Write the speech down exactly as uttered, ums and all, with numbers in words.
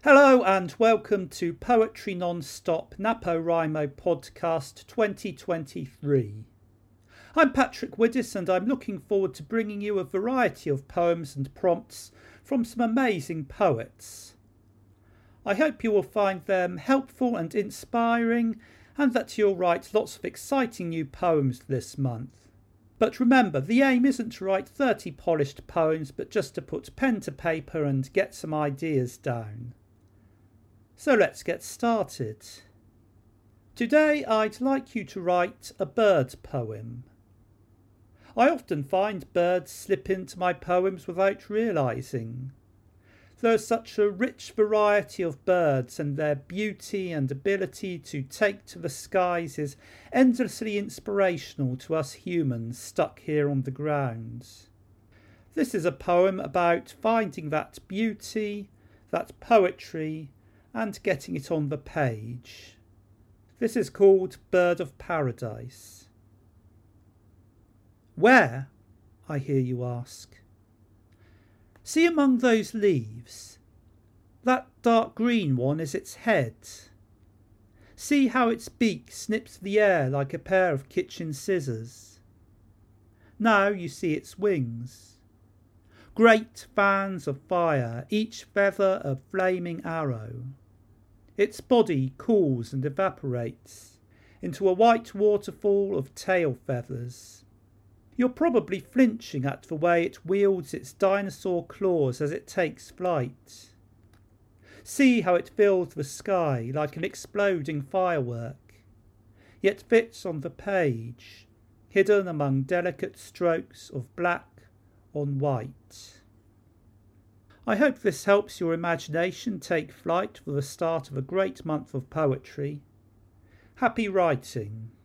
Hello and welcome to Poetry Non-Stop NaPoWriMo Podcast twenty twenty-three. I'm Patrick Widdis and I'm looking forward to bringing you a variety of poems and prompts from some amazing poets. I hope you will find them helpful and inspiring and that you'll write lots of exciting new poems this month. But remember, the aim isn't to write thirty polished poems but just to put pen to paper and get some ideas down. So let's get started. Today I'd like you to write a bird poem. I often find birds slip into my poems without realising. There's such a rich variety of birds, and their beauty and ability to take to the skies is endlessly inspirational to us humans stuck here on the ground. This is a poem about finding that beauty, that poetry, and getting it on the page. This is called Bird of Paradise. Where? I hear you ask. See among those leaves. That dark green one is its head. See how its beak snips the air like a pair of kitchen scissors. Now you see its wings. Great fans of fire, each feather a flaming arrow. Its body cools and evaporates into a white waterfall of tail feathers. You're probably flinching at the way it wields its dinosaur claws as it takes flight. See how it fills the sky like an exploding firework, yet fits on the page, hidden among delicate strokes of black on white. I hope this helps your imagination take flight for the start of a great month of poetry. Happy writing.